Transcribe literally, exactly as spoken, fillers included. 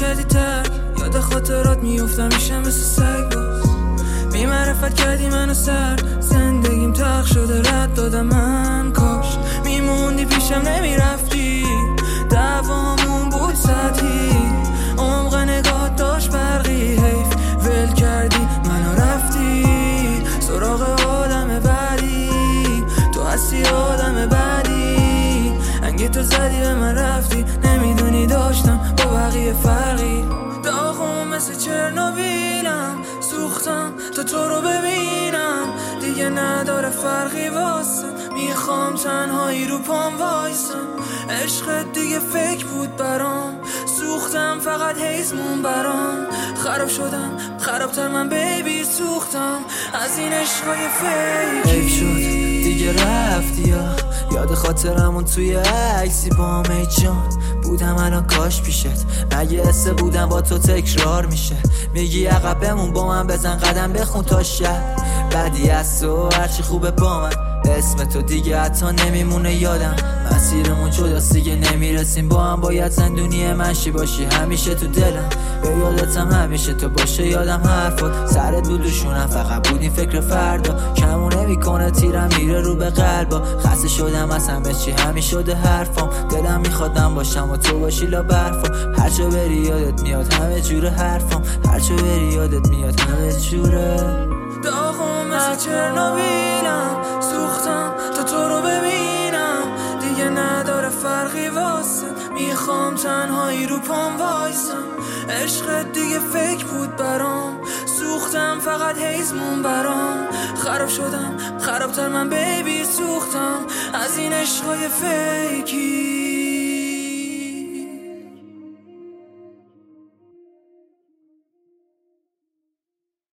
کردی ترک، یاد خاطرات میفتم میشم مثل سگ باز. بی معرفت کردی منو سر، زندگیم تلخ شده رد دادم من. کاش میموندی پیشم نمیرفتی، دوامون بود سطحی، عمق نگاه داشت برقی. حیف ول کردی منو رفتی سراغ آدم بعدی، تو هستی آدم بعدی. انگی تو زدی به من رفتی، نمیدونی داشتم با بقیه فرقی. داغم مثل چرنوبیلم، سوختم تا تو رو ببینم. دیگه نداره فرقی واسه، میخوام تنهایی رو پام وایسم. عشقت دیگه فکر بود برام، سوختم فقط حیزمون برام. خراب شدم خرابتر من بیبی، سوختم از این عشقای فیکی. حیف شد دیگه رفتی یا یاد خاطرمون توی عکسی با می جان بودم الان کاش پیشت. مگه حسه بودم با تو تکرار میشه؟ میگی عقب بمون با من بزن قدم بخون تا شب. بعدی از تو هرچی خوبه با من، اسم تو دیگه حتی نمیمونه یادم. مسیرمون جداست دیگه نمیرسیم با هم، باید زندونی منشی باشی همیشه تو دلم. به یادتم همیشه تو باشه یادم حرفات، سرت بود دوشونم فقط بود این فکر فردا. کمون نمیکنه تیرم میره رو به قلبا، خسته شدم از همه چی همین شده حرفام. دلم میخوادم باشم و تو باشی لا برفا، هرچه بری یادت میاد همه جور حرفام، هرچه بری یادت میاد همه جوره. داغم مثل چرنوبیلم، سوختم تا تو رو ببینم. دیگه نداره فرقی واسه، میخوام تنهایی رو پام وایسم. عشقت دیگه فکر بود برام، سوختم فقط حیزمون برام. خراب شدم خرابتر من بیبی، سوختم از این عشقای فیکی.